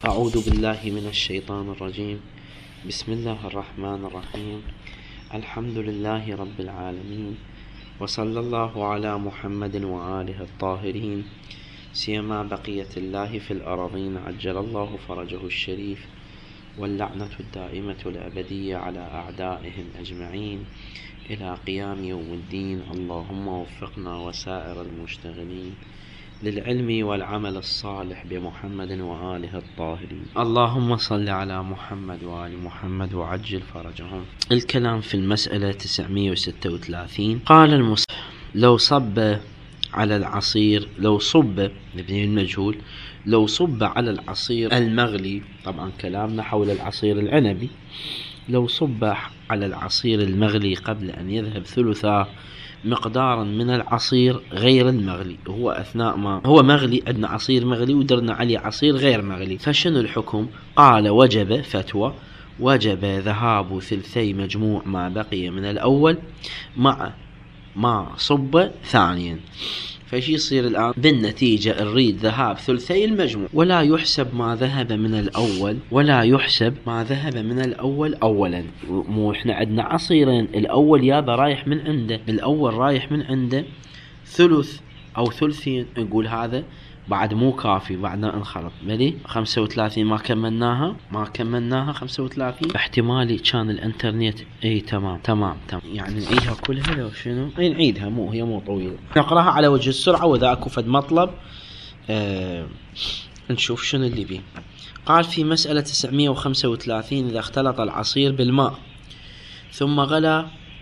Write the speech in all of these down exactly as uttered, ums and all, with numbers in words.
أعوذ بالله من الشيطان الرجيم. بسم الله الرحمن الرحيم. الحمد لله رب العالمين، وصلى الله على محمد وآله الطاهرين، سيما بقية الله في الأراضين عجل الله فرجه الشريف، واللعنة الدائمة الأبدية على أعدائهم أجمعين إلى قيام يوم الدين. اللهم وفقنا وسائر المشتغلين للعلم والعمل الصالح بمحمد وآله الطاهرين. اللهم صل على محمد وآل محمد وعجل فرجهم. الكلام في المسألة تسعمئة وستة وثلاثين. قال المصنف: لو صب على العصير لو صب نبني المجهول لو صب على العصير المغلي، طبعا كلامنا حول العصير العنبي، لو صب على العصير المغلي قبل أن يذهب ثلثاه مقدارا من العصير غير المغلي، هو أثناء ما هو مغلي عندنا عصير مغلي ودرنا عليه عصير غير مغلي، فشنو الحكم؟ قال: وجب فتوى وجب ذهاب ثلثي مجموع ما بقي من الأول مع ما صب ثانيا. فشي يصير الآن؟ بالنتيجة نريد ذهاب ثلثي المجموع، ولا يحسب ما ذهب من الأول ولا يحسب ما ذهب من الأول أولا. مو إحنا عندنا عصيرين، الأول يابا رايح من عنده، الأول رايح من عنده ثلث أو ثلثين، نقول هذا بعد مو كافي، بعدنا انخلط ملي خمسة وثلاثين ما كملناها ما كملناها خمسة وثلاثين، احتمالي كان الانترنت. اي تمام تمام تمام يعني نعيدها كلها لو شنو؟ اي نعيدها، مو هي مو طويلة، نقراها على وجه السرعة، واذا اكو فد مطلب آه نشوف شنو اللي بيه. قال في مسألة تسعمئة وخمسة وثلاثين: اذا اختلط العصير بالماء ثم غلى،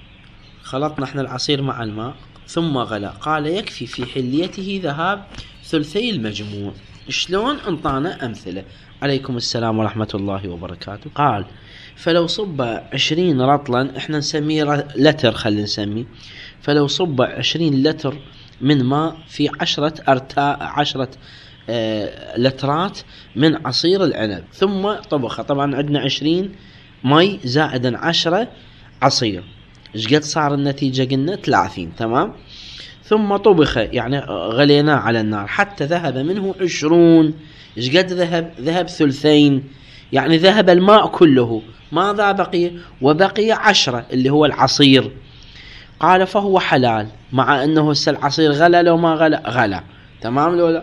خلطنا احنا العصير مع الماء ثم غلى، قال يكفي في حليته ذهاب ثلثي المجموع. شلون؟ انطانا امثله. عليكم السلام ورحمه الله وبركاته. قال: فلو صب عشرين رطلا، احنا نسميه لتر، خلينا نسميه، فلو صب عشرين لتر من ماء في عشرة ارتاء عشرة آه لترات من عصير العنب ثم طبخه، طبعا عندنا عشرين مي زائدا عشرة عصير، ايش قد صار النتيجه؟ قلنا ثلاثين، تمام. ثم طبخ، يعني غليناه على النار حتى ذهب منه عشرون، ايش قد ذهب؟ ذهب ثلثين، يعني ذهب الماء كله، ماذا بقي؟ وبقي عشرة اللي هو العصير. قال: فهو حلال، مع انه هسه العصير غلى، لو ما غلى غلى، تمام لو لا؟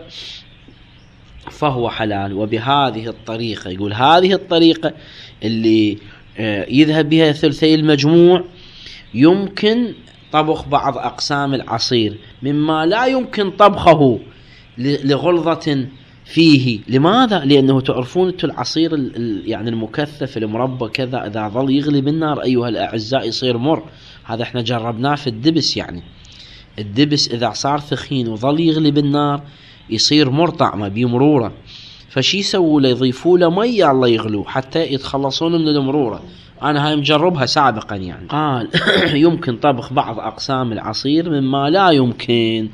فهو حلال. وبهذه الطريقة، يقول هذه الطريقة اللي يذهب بها ثلثي المجموع يمكن طبخ بعض أقسام العصير مما لا يمكن طبخه لغلظة فيه. لماذا؟ لأنه تعرفون أنتم العصير يعني المكثف المربى كذا إذا ظل يغلي بالنار أيها الأعزاء يصير مر. هذا احنا جربناه في الدبس، يعني الدبس إذا صار ثخين وظل يغلي بالنار يصير مر، طعمه بيمرورة. فشي يسووا له؟ يضيفوا له مية الله يغلو حتى يتخلصون من المرورة. أنا هاي مجربها سابقا يعني. قال: يمكن طبخ بعض أقسام العصير مما لا يمكن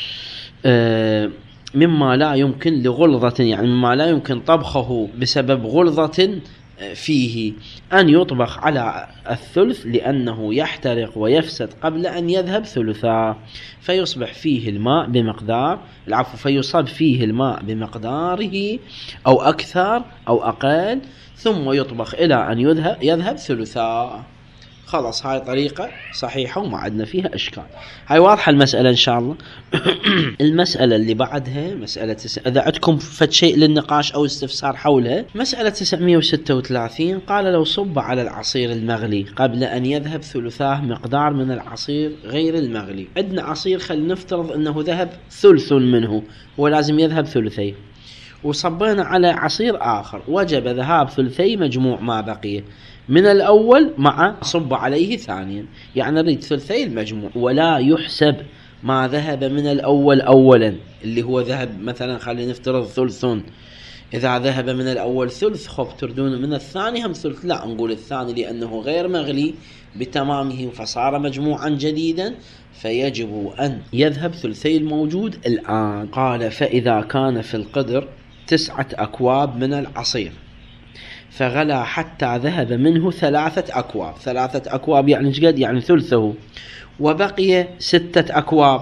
آه مما لا يمكن لغلظة، يعني مما لا يمكن طبخه بسبب غلظة فيه، أن يطبخ على الثلث لأنه يحترق ويفسد قبل أن يذهب ثلثاه، فيصبح فيه الماء بمقدار العفو فيصب فيه الماء بمقداره أو أكثر أو أقل، ثم يطبخ إلى أن يذهب يذهب ثلثاه. خلاص، هاي طريقة صحيحة وما عندنا فيها إشكال. هاي واضحة المسألة إن شاء الله. المسألة اللي بعدها مسألة تس... إذا عندكم فد شيء للنقاش أو استفسار حولها، مسألة تسعمئة وستة وثلاثين. قال: لو صب على العصير المغلي قبل أن يذهب ثلثاه مقدار من العصير غير المغلي. عندنا عصير، خل نفترض أنه ذهب ثلث منه، هو لازم يذهب ثلثي، وصبينا على عصير آخر، وجب ذهاب ثلثي مجموع ما بقي من الأول مع صب عليه ثانيا، يعني نريد ثلثي المجموع، ولا يحسب ما ذهب من الأول أولا، اللي هو ذهب مثلا خلينا نفترض ثلثون، إذا ذهب من الأول ثلث خب تردون من الثاني هم ثلث، لا نقول الثاني لأنه غير مغلي بتمامه فصار مجموعا جديدا، فيجب أن يذهب ثلثي الموجود الآن. قال: فإذا كان في القدر تسعة أكواب من العصير فغلى حتى ذهب منه ثلاثة أكواب، ثلاثة أكواب يعني جد يعني ثلثه، وبقي ستة أكواب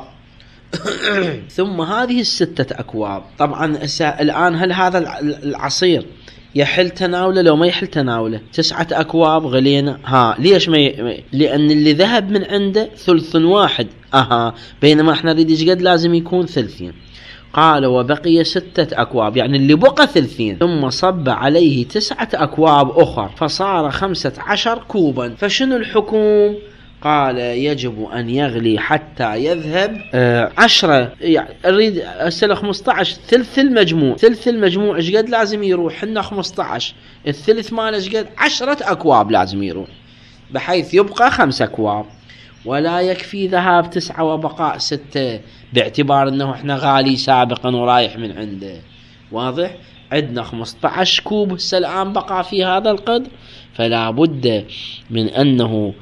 ثم هذه الستة أكواب طبعا الآن هل هذا العصير يحل تناوله لو ما يحل تناوله. تسعة أكواب غلينا، ها ليش ما ي... لأن اللي ذهب من عنده ثلث واحد، أها بينما احنا نريد ايش قد لازم يكون ثلثين. قال وبقي ستة أكواب، يعني اللي بقى ثلثين، ثم صب عليه تسعة أكواب أخر فصار خمسة عشر كوبا، فشنو الحكم؟ قال يجب أن يغلي حتى يذهب آه عشرة، يعني أريد أسأل خمسة عشر ثلث المجموع، ثلث المجموع إيش قد لازم يروح؟ حنا خمسة عشر، الثلث ماله إيش قد؟ عشرة أكواب لازم يروح، بحيث يبقى خمسة أكواب، ولا يكفي ذهاب تسعة وبقاء ستة، باعتبار أنه إحنا غالي سابقا ورايح من عنده. واضح؟ عندنا خمسة عشر كوب هسه الآن بقى في هذا القدر، فلا بد من أنه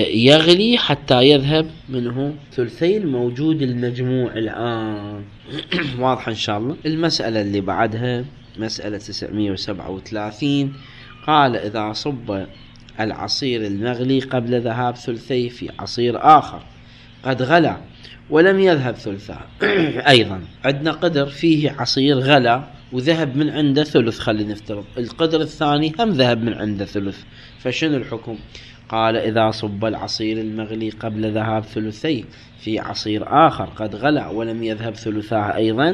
يغلي حتى يذهب منه ثلثي الموجود المجموع الآن. واضح إن شاء الله. المسألة اللي بعدها مسألة تسعمائة وسبعة وثلاثين. قال إذا صب العصير المغلي قبل ذهاب ثلثيه في عصير آخر قد غلى ولم يذهب ثلثاه. أيضا عندنا قدر فيه عصير غلى وذهب من عنده ثلث، خلينا نفترض القدر الثاني هم ذهب من عنده ثلث، فشنو الحكم؟ قال إذا صب العصير المغلي قبل ذهاب ثلثيه في عصير آخر قد غلى ولم يذهب ثلثاه أيضا،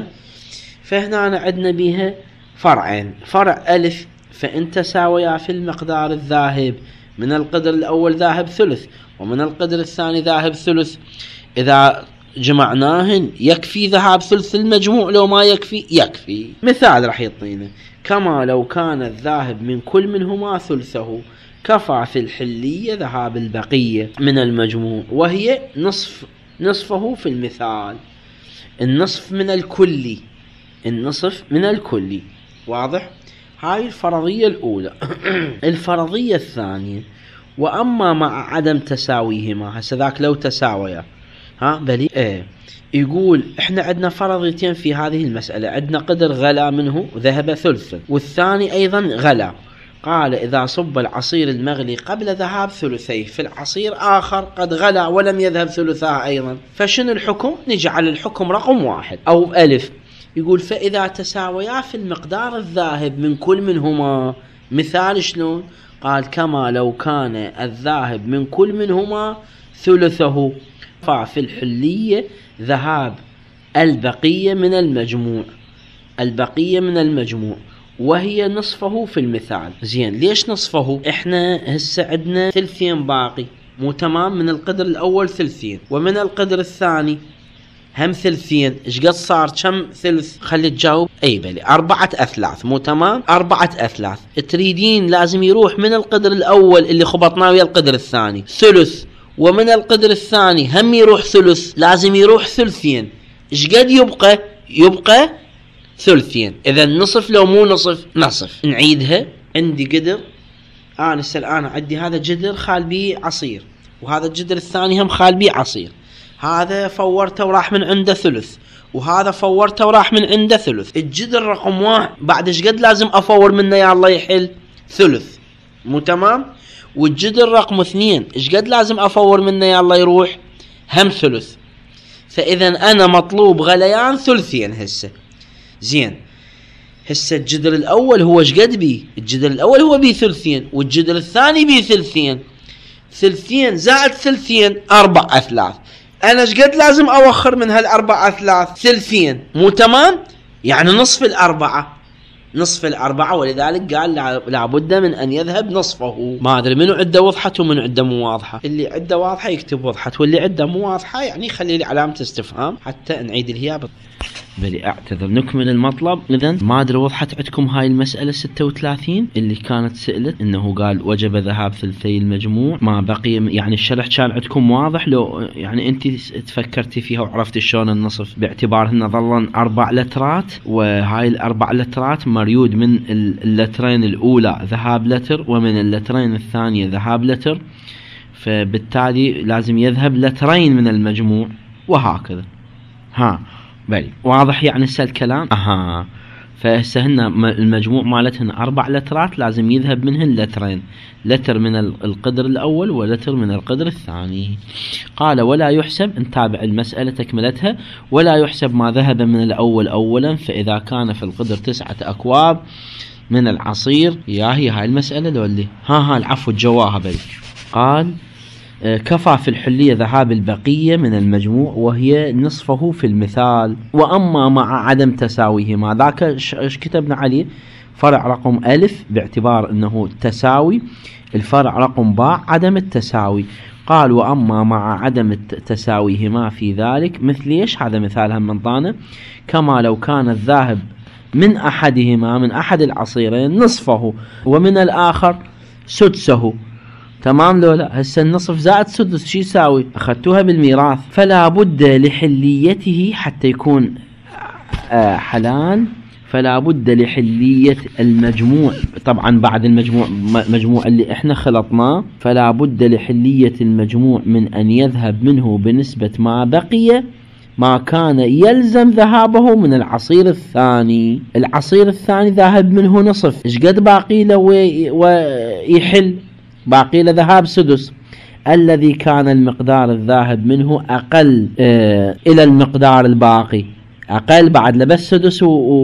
فهنا عندنا بها فرعين. فرع ألف فإن تساويا في المقدار الذاهب، من القدر الأول ذاهب ثلث ومن القدر الثاني ذاهب ثلث، إذا جمعناهن يكفي ذهاب ثلث المجموع، لو ما يكفي يكفي. مثال رح يعطينا كما لو كان الذاهب من كل منهما ثلثه كفى في الحلية ذهاب البقية من المجموع، وهي نصف نصفه في المثال، النصف من الكلي، النصف من الكلي. واضح؟ هاي الفرضية الأولى. الفرضية الثانية وأما مع عدم تساويهما، هسه ذاك لو تساويا ها بلي ايه، يقول احنا عندنا فرضيتين في هذه المسألة، عندنا قدر غلا منه ذهب ثلثا والثاني أيضا غلا. قال إذا صب العصير المغلي قبل ذهاب ثلثيه في العصير آخر قد غلا ولم يذهب ثلثاه أيضا، فشنو الحكم؟ نجعل الحكم رقم واحد أو ألف. يقول فإذا تساويا في المقدار الذاهب من كل منهما، مثال شلون؟ قال كما لو كان الذاهب من كل منهما ثلثه ففي الحلية ذهاب البقية من المجموع، البقية من المجموع وهي نصفه في المثال. زين ليش نصفه؟ احنا هسه عندنا ثلثين باقي، مو تمام؟ من القدر الأول ثلثين ومن القدر الثاني هم ثلثين، ايش قد صار؟ كم ثلث؟ خلي تجاوب. اي بلي أربعة أثلاث، مو تمام؟ أربعة أثلاث. تريدين لازم يروح من القدر الأول اللي خبطناه ويا القدر الثاني ثلث، ومن القدر الثاني هم يروح ثلث، لازم يروح ثلثين. ايش قد يبقى؟ يبقى ثلثين. اذا نصف لو مو نصف؟ نصف. نعيدها. عندي قدر انا هسه الان عندي هذا جدر خال بيه عصير، وهذا الجدر الثاني هم خال بيه عصير، هذا فورته وراح من عنده ثلث وهذا فورته وراح من عنده ثلث. الجدر رقم واحد بعد ايش قد لازم افور منه يا الله يحل؟ ثلث، مو تمام؟ والجدر رقم اثنين ايش قد لازم افور منه يا الله يروح؟ هم ثلث. فاذا انا مطلوب غليان ثلثين هسه. زين هسه الجدر الاول هو ايش قد بيه؟ الجدر الاول هو بيه ثلثين والجدر الثاني بيه ثلثين، ثلثين زائد ثلثين أربع أثلاث. أنا إيش قد لازم أوخر من هالأربع أثلاث؟ ثلثين، مو تمام؟ يعني نصف الأربعة، نصف الأربعة، ولذلك قال لابد من أن يذهب نصفه. ما أدري منو عده وضحت ومنو عده مو واضحة. اللي عده واضحة يكتب وضحت، واللي عده مو واضحة يعني خلي لي علامة استفهام حتى نعيد الهيابة. بلي اعتذر. نكمل المطلب. اذا ما ادري وضحت عندكم هاي المسألة ستة وثلاثين اللي كانت سئلت انه قال وجب ذهاب ثلثي المجموع ما بقي، يعني الشرح كان عندكم واضح لو يعني انت تفكرتي فيها وعرفتي شلون النصف، باعتبار انه ظلن اربع لترات، وهاي الاربع لترات مريود من اللترين الاولى ذهاب لتر ومن اللترين الثانية ذهاب لتر، فبالتالي لازم يذهب لترين من المجموع وهكذا. ها بلي واضح يعني هسه الكلام؟ اها. فهسه هن المجموع مالتهن اربع لترات لازم يذهب منهن لترين، لتر من القدر الاول ولتر من القدر الثاني. قال ولا يحسب، نتابع المسألة تكملتها، ولا يحسب ما ذهب من الاول اولا، فاذا كان في القدر تسعة اكواب من العصير. يا هي هاي المسألة لو اللي ها ها العفو جواها بل. قال كفى في الحلية ذهاب البقية من المجموع وهي نصفه في المثال، وأما مع عدم تساويهما ذاك ايش كتبنا عليه فرع رقم ألف باعتبار أنه تساوي، الفرع رقم باء عدم التساوي. قال وأما مع عدم تساويهما في ذلك مثل ايش؟ هذا مثال هم من طانة، كما لو كان الذاهب من أحدهما من أحد العصيرين نصفه ومن الآخر سدسه. تمام لولا هسه النصف زائد سدس شي يساوي؟ أخذتوها بالميراث. فلا بد لحليته حتى يكون آه حلال، فلا بد لحلية المجموع طبعا بعد المجموع مجموع اللي احنا خلطناه، فلا بد لحلية المجموع من أن يذهب منه بنسبة ما بقي ما كان يلزم ذهابه من العصير الثاني. العصير الثاني ذاهب منه نصف، ايش قد باقي له ويحل؟ باقي له ذهاب سدس، الذي كان المقدار الذاهب منه أقل اه إلى المقدار الباقي، أقل بعد لبس سدس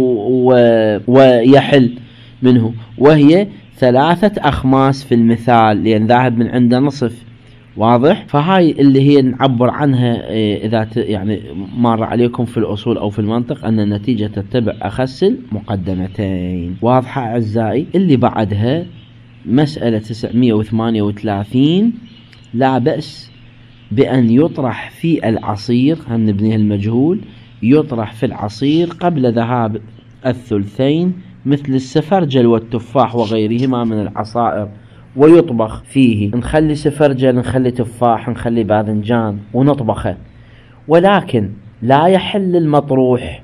ويحل منه، وهي ثلاثة أخماس في المثال لأن ذاهب من عنده نصف. واضح؟ فهاي اللي هي نعبر عنها إذا يعني مر عليكم في الأصول أو في المنطق أن النتيجة تتبع أخس المقدمتين. واضحة أعزائي؟ اللي بعدها مسألة تسعمائة وثمانية وثلاثين، لا بأس بأن يطرح في العصير، هم نبنيه المجهول، يطرح في العصير قبل ذهاب الثلثين مثل السفرجل والتفاح وغيرهما من العصائر ويطبخ فيه. نخلي سفرجل، نخلي تفاح، نخلي باذنجان ونطبخه، ولكن لا يحل المطروح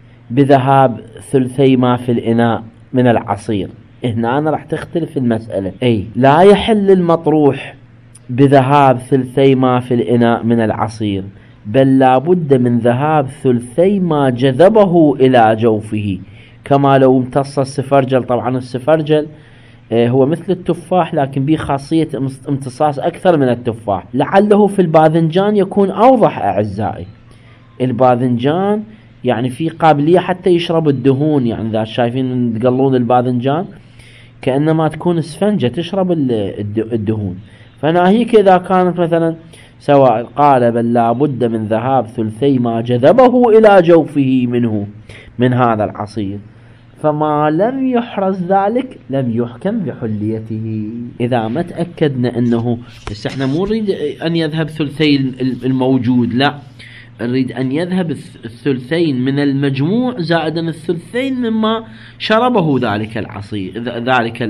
بذهاب ثلثي ما في الإناء من العصير. هنا أنا راح تختلف المسألة. أي لا يحل المطروح بذهاب ثلثي ما في الإناء من العصير، بل لا بد من ذهاب ثلثي ما جذبه إلى جوفه، كما لو امتص السفرجل. طبعا السفرجل هو مثل التفاح لكن به خاصية امتصاص أكثر من التفاح. لعله في الباذنجان يكون أوضح أعزائي. الباذنجان يعني في قابلية حتى يشرب الدهون، يعني إذا شايفين تقلون الباذنجان كأنما تكون اسفنجة تشرب الدهون. فناهيك إذا كانت مثلا سواء قال بل لا بد من ذهاب ثلثي ما جذبه إلى جوفه منه من هذا العصير، فما لم يحرز ذلك لم يحكم بحليته. إذا ما تأكدنا أنه بس احنا مو نريد أن يذهب ثلثي الموجود، لا نريد أن يذهب الثلثين من المجموع زائدا الثلثين مما شربه ذلك العصير، ذلك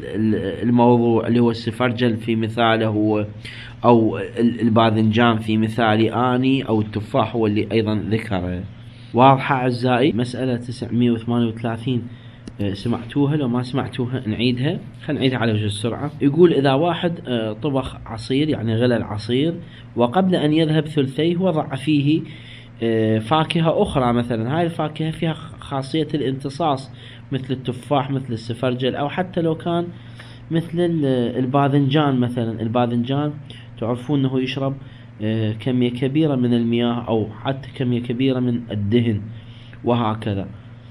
الموضوع اللي هو السفرجل في مثاله أو الباذنجان في مثال آني أو التفاح هو اللي أيضا ذكره. واضحة أعزائي؟ مسألة تسعمائة وثمانية وثلاثين سمعتوها؟ لو ما سمعتوها نعيدها، خلينا نعيدها على وجه السرعة. يقول إذا واحد طبخ عصير يعني غلى العصير وقبل أن يذهب ثلثيه وضع فيه فاكهة أخرى، مثلا هاي الفاكهة فيها خاصية الامتصاص مثل التفاح مثل السفرجل أو حتى لو كان مثل الباذنجان. مثلا الباذنجان تعرفون أنه يشرب كمية كبيرة من المياه أو حتى كمية كبيرة من الدهن وهكذا.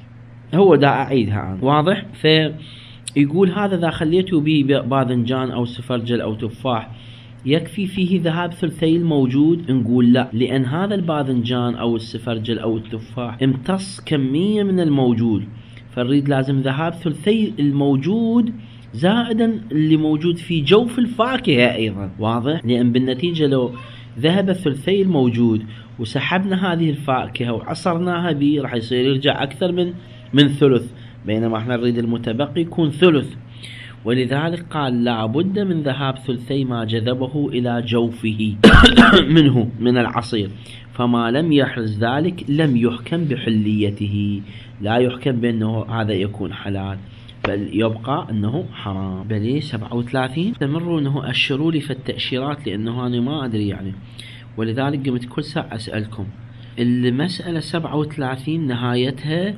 هو دا أعيدها أنا. واضح؟ فيقول هذا إذا خليته به باذنجان أو سفرجل أو تفاح يكفي فيه ذهاب ثلثي الموجود؟ نقول لا، لأن هذا الباذنجان أو السفرجل أو التفاح امتص كمية من الموجود، فنريد لازم ذهاب ثلثي الموجود زائدا اللي موجود في جوف الفاكهة أيضا. واضح؟ لأن بالنتيجة لو ذهب الثلثي الموجود وسحبنا هذه الفاكهة وعصرناها به راح يصير يرجع أكثر من من ثلث، بينما احنا نريد المتبقي يكون ثلث. ولذلك قال لا بد من ذهاب ثلثي ما جذبه إلى جوفه منه من العصير، فما لم يحرز ذلك لم يحكم بحليته، لا يحكم بأنه هذا يكون حلال بل يبقى أنه حرام. بل سبعة وثلاثين استمروا أنه أشروا لي في التأشيرات لأنه أنا ما أدري يعني، ولذلك قمت كل ساعة أسألكم. المسألة سبعة وثلاثين نهايتها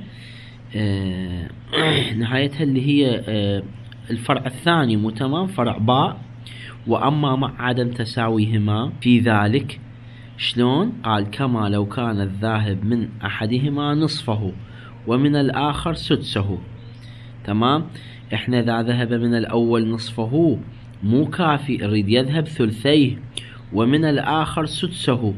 آه نهايتها اللي هي آه الفرع الثاني مو تمام، فرع باء. وأما مع عدم تساويهما في ذلك شلون؟ قال كما لو كان الذاهب من أحدهما نصفه ومن الآخر سدسه. تمام. احنا إذا ذهب من الأول نصفه مو كافي، يريد يذهب ثلثيه، ومن الآخر سدسه،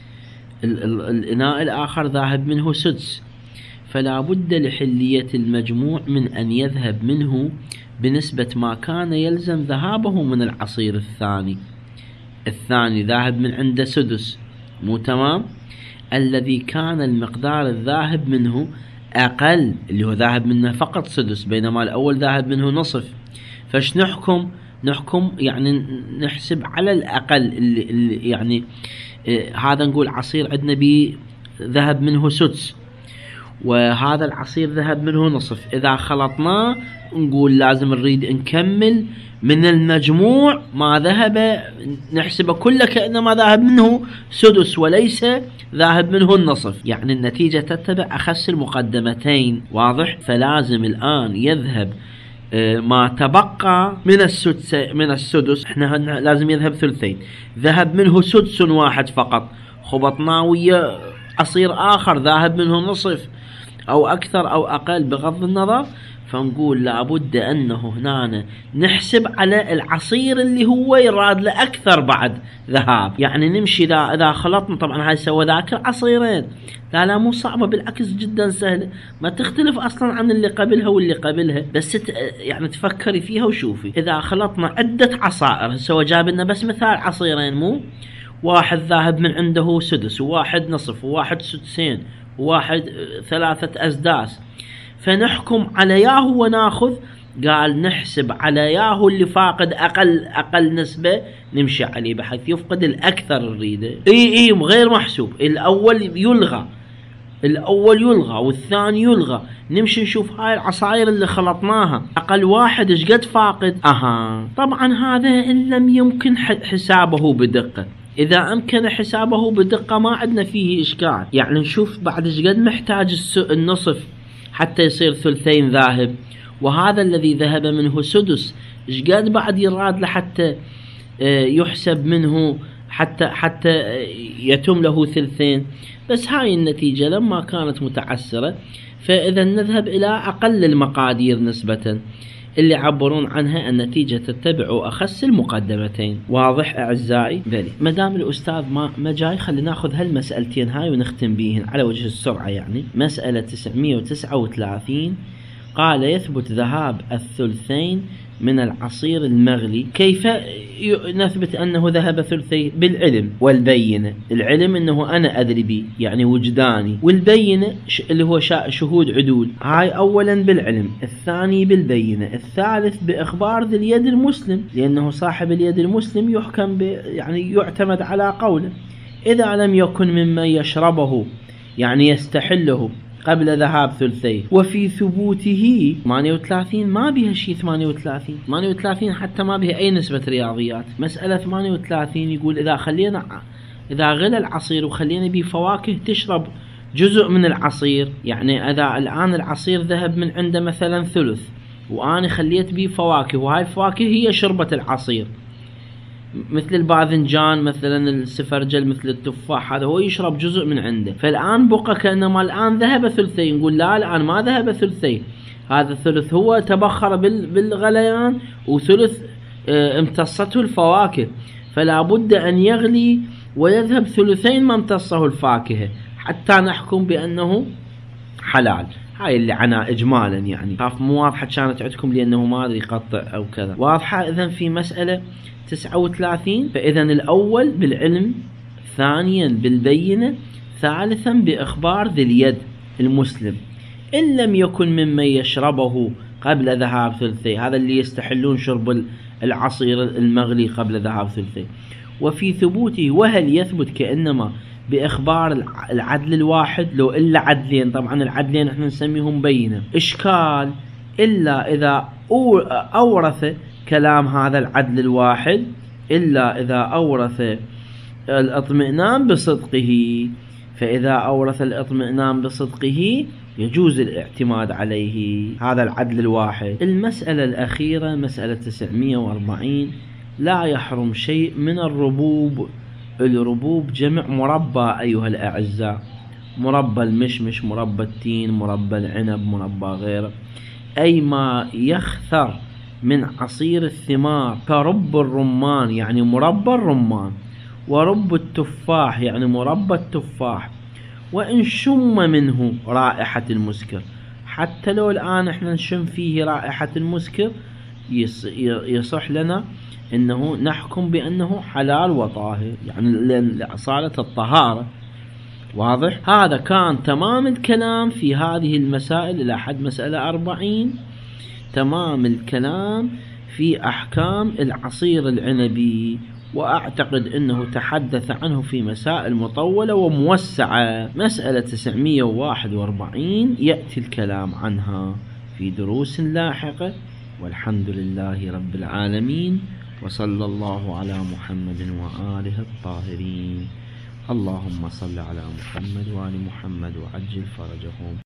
ال ال الإناء الآخر ذاهب منه سدس، فلا بد لحلية المجموع من أن يذهب منه بنسبة ما كان يلزم ذهابه من العصير الثاني. الثاني ذاهب من عنده سدس، مو تمام؟ الذي كان المقدار الذاهب منه أقل، اللي هو ذاهب منه فقط سدس، بينما الأول ذاهب منه نصف. فاش نحكم؟ نحكم يعني نحسب على الأقل اللي, اللي يعني آه هذا نقول عصير عندنا بي ذهب منه سدس، وهذا العصير ذهب منه نصف. إذا خلطناه نقول لازم نريد نكمل من المجموع ما ذهب، نحسبه كله كأنما ذهب منه سدس وليس ذاهب منه النصف، يعني النتيجة تتبع أخس المقدمتين. واضح؟ فلازم الآن يذهب ما تبقى من السدس من السدس، احنا لازم يذهب ثلثين، ذهب منه سدس واحد فقط، خبطناه ويا عصير آخر ذاهب منه نصف أو أكثر أو أقل بغض النظر، فنقول لابد أنه هنا نحسب على العصير اللي هو يراد له أكثر بعد ذهاب. يعني نمشي إذا إذا خلطنا، طبعا هاي سوى ذاك عصيرين، لا لا مو صعبة، بالعكس جدا سهلة، ما تختلف أصلا عن اللي قبلها واللي قبلها، بس يعني تفكري فيها وشوفي. إذا خلطنا عدة عصائر، سوى جاب لنا بس مثال عصيرين، مو واحد ذاهب من عنده سدس، وواحد نصف، وواحد سدسين، وواحد ثلاثة أسداس، فنحكم على ياهو وناخذ. قال نحسب على ياهو اللي فاقد أقل أقل نسبة نمشي عليه بحيث يفقد الأكثر الريدة. إي إي غير محسوب، الأول يلغى، الأول يلغى والثاني يلغى. نمشي نشوف هاي العصائر اللي خلطناها أقل واحد إيش قد فاقد. أها طبعا هذا إن لم يمكن حسابه بدقة. إذا أمكن حسابه بدقة ما عندنا فيه إشكال، يعني نشوف بعد إيش قد محتاج النصف حتى يصير ثلثين ذاهب، وهذا الذي ذهب منه سدس إيش قد بعد يراد لحتى يحسب منه حتى حتى يتم له ثلثين. بس هاي النتيجة لما كانت متعسرة، فإذا نذهب إلى أقل المقادير نسبة، اللي عبرون عنها النتيجة تتبع أخس المقدمتين. واضح أعزائي؟ بلي مدام الأستاذ ما ما جاي، خلينا ناخذ هالمسألتين هاي ونختم بيهن على وجه السرعة. يعني مسألة تسعمية وتسعة وثلاثين قال يثبت ذهاب الثلثين من العصير المغلي. كيف نثبت أنه ذهب ثلثي؟ بالعلم والبينة. العلم أنه أنا أدري به يعني وجداني، والبينة اللي هو شهود عدول. هاي أولا بالعلم، الثاني بالبينة، الثالث بإخبار ذي اليد المسلم، لأنه صاحب اليد المسلم يحكم ب يعني يعتمد على قوله. إذا لم يكن ممن يشربه يعني يستحله قبل ذهاب ثلثيه. وفي ثبوته ثمانية وثلاثين ما بها شيء، ثمانية وثلاثين ثمانية وثلاثين حتى ما بها أي نسبة رياضيات. مسألة ثمانية وثلاثين يقول إذا خلينا إذا غلى العصير وخلينا به فواكه تشرب جزء من العصير، يعني إذا الآن العصير ذهب من عنده مثلا ثلث، وأنا خليت به فواكه، وهاي الفواكه هي شربة العصير، مثل الباذنجان مثلا السفرجل مثل التفاح، هذا هو يشرب جزء من عنده، فالآن بقى كأنما الآن ذهب ثلثي. نقول لا الآن ما ذهب ثلثي، هذا الثلث هو تبخر بالغليان وثلث امتصته الفواكه، فلا بد أن يغلي ويذهب ثلثين ما امتصه الفاكهة حتى نحكم بأنه حلال. هاي اللي عنا إجمالا، يعني خاف مو واضحة كانت عندكم لأنه ما أدري قطع أو كذا. واضحة؟ إذن في مسألة تسعة وثلاثين، فإذا الأول بالعلم، ثانيا بالبينة، ثالثا بإخبار ذي اليد المسلم، إن لم يكن ممن يشربه قبل ذهاب ثلثي، هذا اللي يستحلون شرب العصير المغلي قبل ذهاب ثلثي. وفي ثبوته، وهل يثبت كأنما بإخبار العدل الواحد لو إلا عدلين، طبعا العدلين احنا نسميهم بينة، إشكال إلا إذا أورث كلام هذا العدل الواحد، إلا إذا أورث الاطمئنان بصدقه، فإذا أورث الاطمئنان بصدقه يجوز الاعتماد عليه، هذا العدل الواحد. المسألة الأخيرة مسألة تسعمية وأربعين، لا يحرم شيء من الربوب. الربوب جمع مربى أيها الأعزاء، مربى المشمش، مربى التين، مربى العنب، مربى غيره. أي ما يخثر من عصير الثمار كرب الرمان يعني مربى الرمان، ورب التفاح يعني مربى التفاح، وإن شم منه رائحة المسكر، حتى لو الآن احنا نشم فيه رائحة المسكر يصح لنا انه نحكم بانه حلال وطاهر، يعني لأصالة الطهارة. واضح؟ هذا كان تمام الكلام في هذه المسائل إلى حد مسألة أربعين، تمام الكلام في أحكام العصير العنبي، وأعتقد أنه تحدث عنه في مسائل مطولة وموسعة. مسألة تسعمائة وواحد وأربعين يأتي الكلام عنها في دروس لاحقة، والحمد لله رب العالمين، وصلى الله على محمد وآله الطاهرين. اللهم صل على محمد وآل محمد وعجل فرجهم.